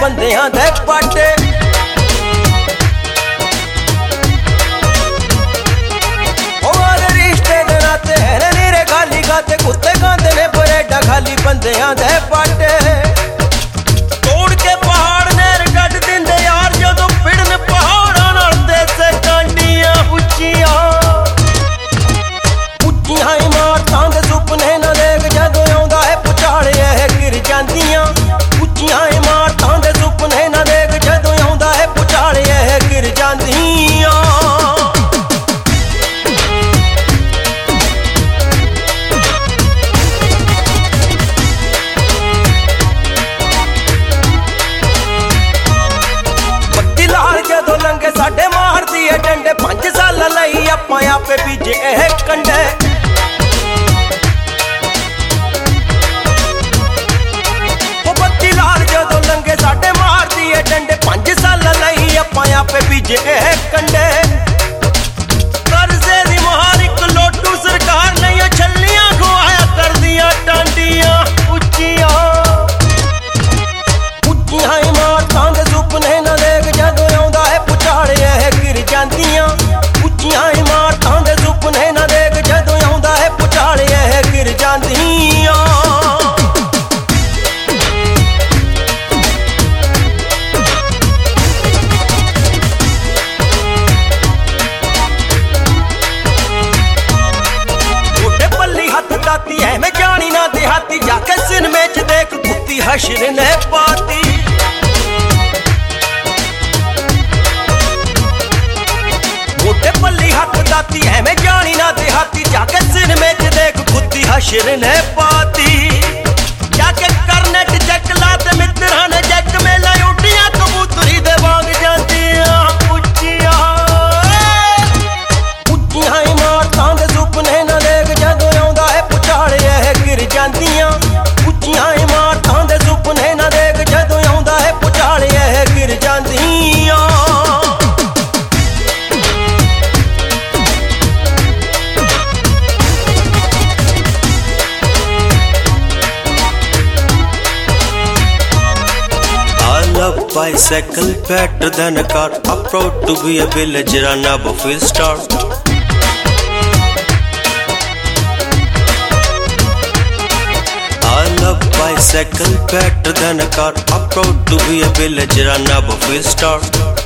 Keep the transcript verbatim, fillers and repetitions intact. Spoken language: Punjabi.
ਬੰਦਿਆਂ ਦੇ ਪਾਟੇ। ਉਹ ਰਿਸ਼ਤੇ ਦੇ ਨਾਤੇ ਨੇ ਨੀਰੇ ਖਾਲੀ ਗਾਤੇ ਕੁੱਤੇ ਗਾਂਦੇ ਨੇ ਬਰੇਡਾ ਖਾਲੀ ਬੰਦਿਆਂ ਦੇ ਪਾਟੇ। ਤੋੜ ਕੇ ਪਹਾੜ ਨਹਿਰ ਕੱਢ ਦਿੰਦੇ ਯਾਰ ਜਦੋਂ ਫਿੜਨ ਪਹਾੜਾਂ ਨਾਲ ਦੇਸੇ ਕਾਂਡੀਆਂ ਉੱਚੀਆਂ ਉੱਚੀਆਂ ਇਮਾਰਤਾਂ ਦੇ ਸੁਪਨੇ ਨਾ ਦੇਖ ਜਦੋਂ ਆਉਂਦਾ ਹੈ ਪੁਚਾਲ ਇਹ ਗਿਰ ਜਾਂਦੀਆਂ। ਉੱਚੀਆਂ ਇਮਾਰਤਾਂ ਦੇ ਸੁਪਨੇ ਨਾ ਦੇਖ ਜਦੋਂ ਆਉਂਦਾ ਹੈ ਪੁਚਾਲ ਇਹ ਗਿਰ ਜਾਂਦੀਆਂ। ਬੱਤੀ ਲਾਲ ਜਦੋਂ ਲੰਘੇ ਸਾਡੇ ਮਾਰਦੀ ਏ ਡੰਡੇ ਪੰਜ ਸਾਲ ਲਈ ਆਪਾਂ ਆਪੇ ਬੀਜੇ ਇਹ ਕੰਡੇ। ਸਾਡੇ ਮਾਰਦੀ ਏ ਡੰਡੇ ਪੰਜ ਸਾਲ ਲਈ ਆਪਾਂ ਆਪੇ ਬੀਜੇ ਇਹ ਕੰਡੇ। ਕਰਜ਼ੇ ਦੀ ਮਾਰ ਇੱਕ ਲੋਟੂ ਸਰਕਾਰ ਨਹੀਂ ਛੱਲੀਆਂ ਖਵਾਇਆ ਕਰਦੀਆਂ ਟਾਂਡੀਆਂ ਉੱਚੀਆਂ ਉੱਚੀਆਂ ਇਮਾਰਤਾਂ ਦੇ ਸੁਪਨੇ ਨਾ ਦੇਖ ਜਦੋਂ ਆਉਂਦਾ ਹੈ ਪੁਚਾਲ ਇਹ ਗਿਰ ਜਾਂਦੀਆਂ। ਉੱਚੀਆਂ ਇਮਾਰਤਾਂ ਦੇ ਸੁਪਨੇ ਨਾ ਦੇਖ ਜਦੋਂ ਆਉਂਦਾ ਹੈ ਪੁਚਾਲ ਇਹ ਗਿਰ ਜਾਂਦੀਆਂ। ਦਾਤੀ ਐਵੇਂ ਜਾਣੀ ਨਾ ਦਿਹਾਤੀ ਜਾ ਕੇ ਸਿਨਮੇ ਚ ਦੇਖ ਕੁੱਤੀ ਹਸ਼ਰ ਨੇ ਪਾਤੀ। ਮੋਢੇ ਪੱਲੀ ਹੱਥ ਦਾਤੀ ਐਵੇਂ ਜਾਣੀ ਨਾ ਦਿਹਾਤੀ ਜਾ ਕੇ ਸਿਨਮੇ ਚ ਦੇਖ ਕੁੱਤੀ ਹਸ਼ਰ ਨੇ ਪਾਤੀ। ਜਾ ਕੇ ਕਰਨੈਟ ਚੈੱਕ ਲਾ ਤੇ ਮਿੱਤਰਾਂ ਨੇ ਜੱਗ ਮੇਲਾ ਉੱਡੀਆਂ ਕਬੂਤਰੀ ਦੇ ਵਾਂਗ ਜਾਂਦੀਆਂ ਉੱਚੀਆਂ ਉੱਚੀਆਂ ਇਮਾਰਤਾਂ ਦੇ ਸੁਪਨੇ ਨਾ ਦੇਖ ਜਦੋਂ ਆਉਂਦਾ ਹੈ ਪੁਚਾਲ ਇਹ ਗਿਰ ਜਾਂਦੀਆਂ। ਉੱਚੀਆਂ ਇਮਾਰਤਾਂ ਦੇ ਸੁਪਨੇ ਨਾ ਦੇਖ ਜਦੋਂ ਆਉਂਦਾ ਹੈ ਪੁਚਾਲ ਇਹ ਗਿਰ ਜਾਂਦੀਆਂ। I love bicycle better than a car. I'm proud to be a villager and a buffet star. I love bicycle better than a car. I'm proud to be a villager and a buffet star.